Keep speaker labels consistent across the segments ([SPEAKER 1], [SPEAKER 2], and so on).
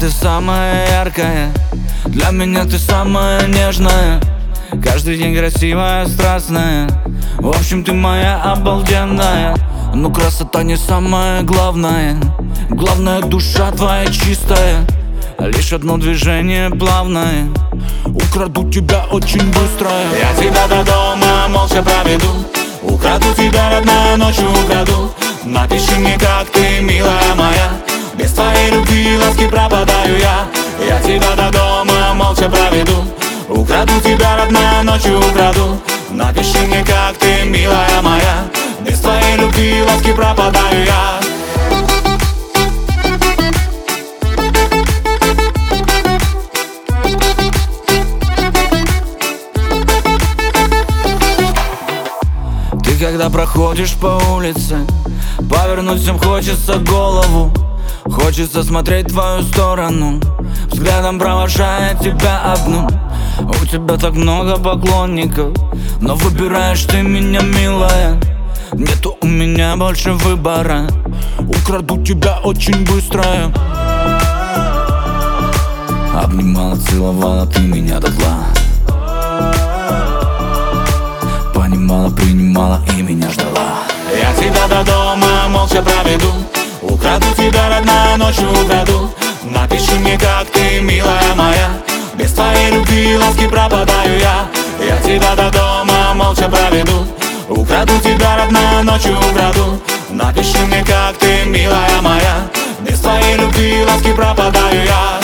[SPEAKER 1] ты самая яркая, для меня ты самая нежная. Каждый день красивая, страстная. В общем, ты моя обалденная. Но красота не самое главное. Главное, душа твоя чистая. Лишь одно движение плавное, украду тебя очень быстро.
[SPEAKER 2] Я тебя до дома молча проведу, украду тебя, родная, ночью украду. Напиши мне, как ты, милая моя. Без твоей любви, ласки пропадаю я. Я тебя до дома молча проведу, украду тебя, родная, ночью украду. Напиши мне, как ты, милая моя. Без твоей любви, ласки пропадаю я.
[SPEAKER 1] Ты когда проходишь по улице, повернуть всем хочется голову. Хочется смотреть в твою сторону, взглядом провожая тебя одну. У тебя так много поклонников, но выбираешь ты меня, милая. Нету у меня больше выбора, украду тебя очень быстро. Обнимала, целовала ты меня дотла, понимала, принимала и меня ждала.
[SPEAKER 2] Я тебя до дома молча проведу, украду тебя, родная, ночью украду. Напиши мне, как ты, милая моя. Без твоей любви, ласки пропадаю я. Я тебя до дома молча проведу, украду тебя, родная, ночью украду. Напиши мне, как ты, милая моя. Без твоей любви, ласки пропадаю я.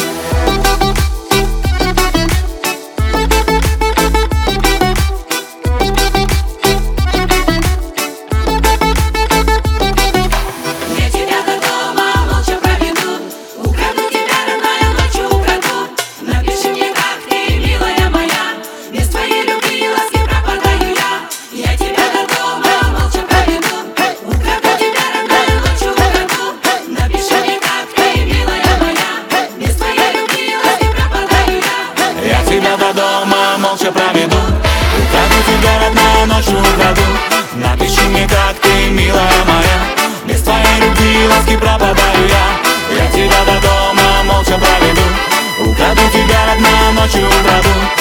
[SPEAKER 2] До дома молча проведу, украду тебя, родная, ночью украду. Напиши мне, как ты, милая моя. Без твоей любви, ласки пропадаю я. Я тебя до дома молча проведу, украду тебя, родная, ночью украду.